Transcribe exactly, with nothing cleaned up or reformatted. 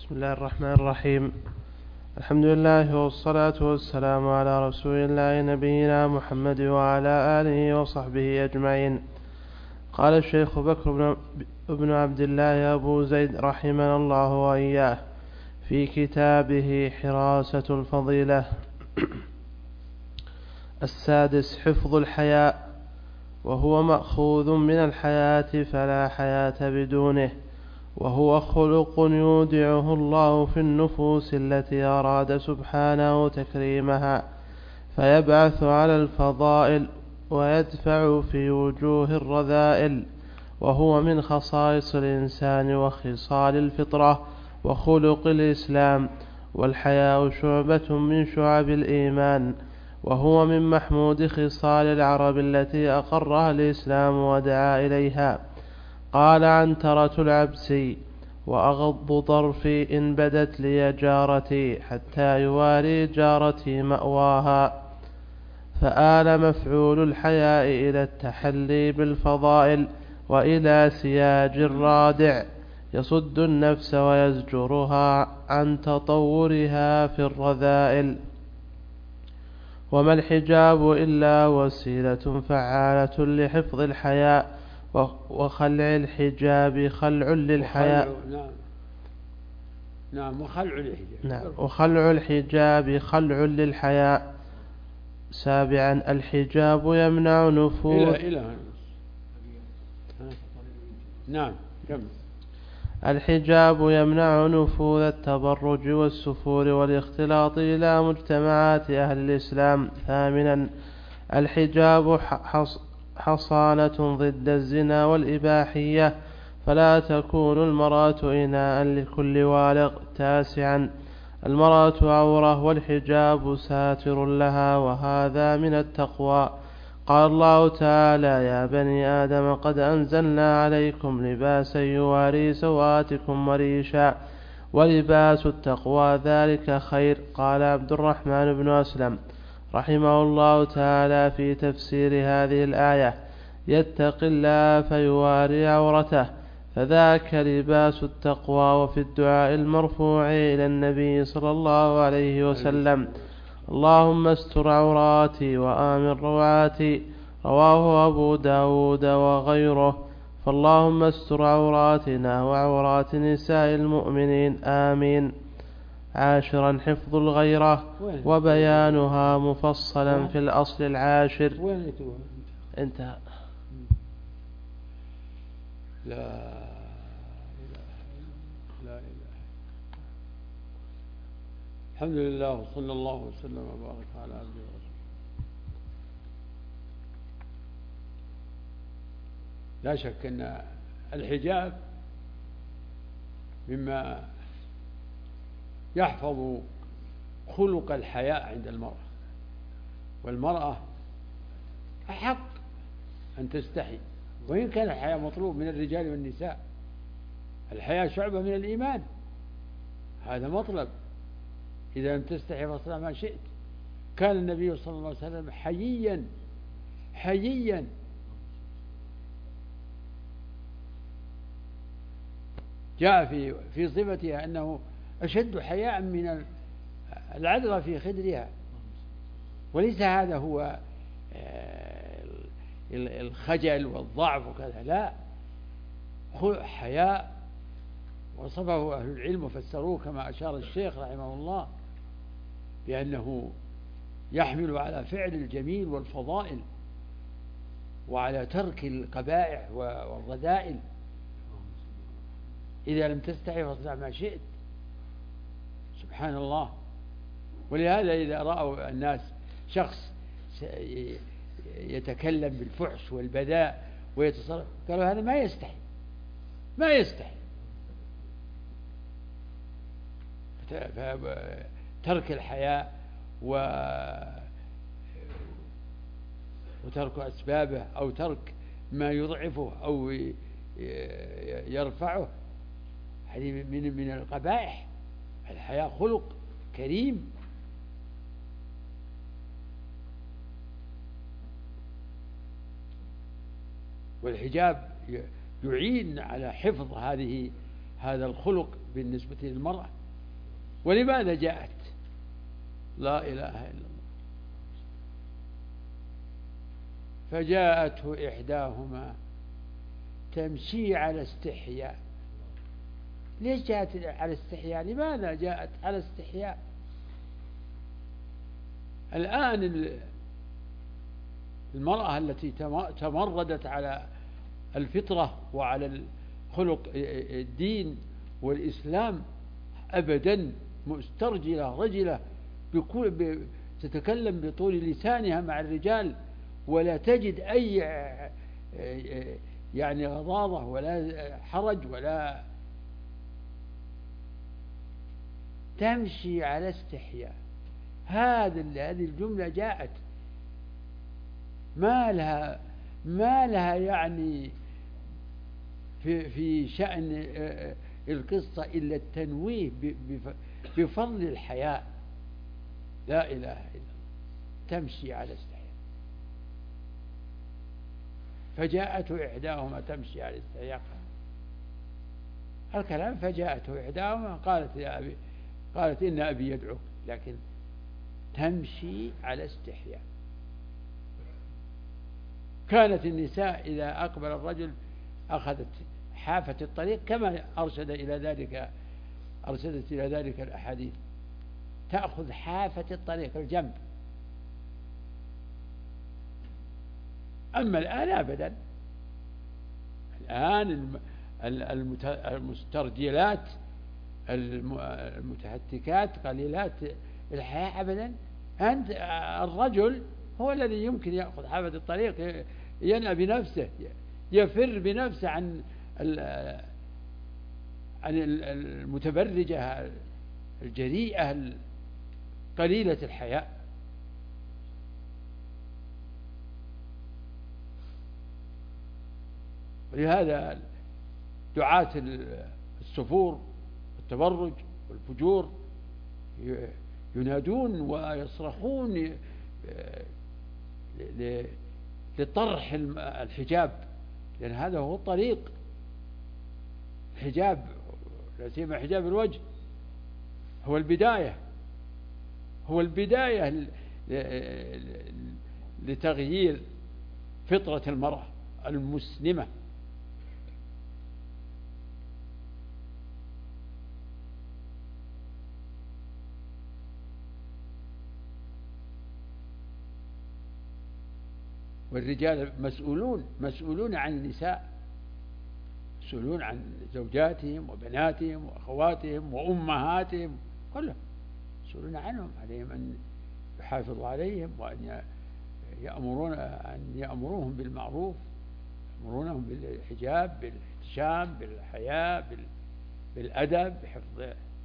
بسم الله الرحمن الرحيم. الحمد لله والصلاة والسلام على رسول الله نبينا محمد وعلى آله وصحبه أجمعين. قال الشيخ بكر بن عبد الله أبو زيد رحمنا الله وإياه في كتابه حراسة الفضيلة: السادس حفظ الحياء، وهو مأخوذ من الحياة فلا حياة بدونه، وهو خلق يودعه الله في النفوس التي أراد سبحانه تكريمها، فيبعث على الفضائل ويدفع في وجوه الرذائل، وهو من خصائص الإنسان وخصال الفطرة وخلق الإسلام. والحياء شعبة من شعب الإيمان، وهو من محمود خصال العرب التي أقرها الإسلام ودعا إليها. قال عنترة العبسي: وأغض طرفي إن بدت لي جارتي حتى يواري جارتي مأواها. فآل مفعول الحياء إلى التحلي بالفضائل وإلى سياج الرادع يصد النفس ويزجرها عن تطورها في الرذائل. وما الحجاب إلا وسيلة فعالة لحفظ الحياء، وخلع الحجاب خلع للحياء. نعم نعم وخلع الحجاب نعم وخلع الحجاب خلع للحياء. سابعا الحجاب يمنع نفوذ إلى إلى نعم كم الحجاب يمنع نفوذ التبرج والسفور والاختلاط إلى مجتمعات أهل الإسلام. ثامنا الحجاب حصانة ضد الزنا والإباحية، فلا تكون المرأة إناء لكل والغ. تاسعا المرأة عورة والحجاب ساتر لها، وهذا من التقوى. قال الله تعالى: يا بني آدم قد أنزلنا عليكم لباسا يواري سوآتكم وريشا، ولباس التقوى ذلك خير. قال عبد الرحمن بن أسلم رحمه الله تعالى في تفسير هذه الآية: يتق الله فيواري عورته، فذاك لباس التقوى. وفي الدعاء المرفوع إلى النبي صلى الله عليه وسلم: اللهم استر عوراتي وآمن روعاتي، رواه أبو داود وغيره. فاللهم استر عوراتنا وعورات نساء المؤمنين، آمين. عاشرا حفظ الغيرة وبيانها مفصلا في الأصل العاشر. انتهى. لا لا إله. الحمد لله وصلى الله وسلم وبارك على عبده ورسوله. لا شك أن الحجاب مما يحفظ خلق الحياء عند المرأة، والمرأة أحق أن تستحي، وإن كان الحياء مطلوب من الرجال والنساء. الحياء شعبة من الإيمان، هذا مطلب. إذا لم تستحي فاصنع ما شئت. كان النبي صلى الله عليه وسلم حييا حييا جاء في في صفتها أنه أشد حياء من العذراء في خدرها. وليس هذا هو الخجل والضعف وكذا، لا، حياء وصفه أهل العلم وفسروه كما أشار الشيخ رحمه الله بأنه يحمل على فعل الجميل والفضائل، وعلى ترك القبائح والرذائل. إذا لم تستحي فاصنع ما شئت. سبحان الله. ولهذا إذا رأوا الناس شخص يتكلم بالفحش والبذاء ويتصرف، قالوا هذا ما يستحي ما يستحي. ترك الحياء و وترك أسبابه أو ترك ما يضعفه أو يرفعه، هذه من من القبائح. الحياء خلق كريم. والحجاب يعين على حفظ هذه هذا الخلق بالنسبة للمرأة. ولماذا جاءت لا إله إلا الله؟ فجاءته إحداهما تمشي على استحياء. ليش جاءت على استحياء؟ لماذا جاءت على استحياء؟ الآن المرأة التي تمردت على الفطرة وعلى الخلق الدين والإسلام أبدا، مسترجلة رجلة بكل تتكلم بطول لسانها مع الرجال، ولا تجد أي يعني غضاضة ولا حرج، ولا تمشي على استحياء. هذا هذه الجملة جاءت ما لها ما لها يعني في في شأن القصة إلا التنويه بفضل الحياء. لا إله إلا الله، تمشي على استحياء. فجاءته إحداهما تمشي على استحياء. الكلام فجاءته إحداهما قالت يا أبي، قالت إن أبي يدعوك، لكن تمشي على استحياء. كانت النساء إذا أقبل الرجل أخذت حافة الطريق، كما أرشد إلى ذلك أرشدت إلى ذلك الأحاديث، تأخذ حافة الطريق الجنب. أما الآن أبدا، الآن المسترجلات المتهتكات قليلات الحياة أبدا. أنت الرجل هو الذي يمكن يأخذ حافة الطريق، ينأى بنفسه، يفر بنفسه عن عن المتبرجة الجريئة قليلة الحياء. ولهذا دعاة السفور والتبرج والفجور ينادون ويصرخون لطرح الحجاب، لأن هذا هو الطريق. الحجاب لا سيما حجاب الوجه هو البداية، هو البداية لتغيير فطرة المرأة المسلمة. والرجال مسؤولون مسؤولون عن النساء، مسؤولون عن زوجاتهم وبناتهم وأخواتهم وأمهاتهم، كلهم مسؤولون عنهم، عليهم أن يحافظوا عليهم، وأن يأمرون أن يأمروهم بالمعروف، يأمرونهم بالحجاب، بالاحتشام، بالحياء، بالأدب، بحفظ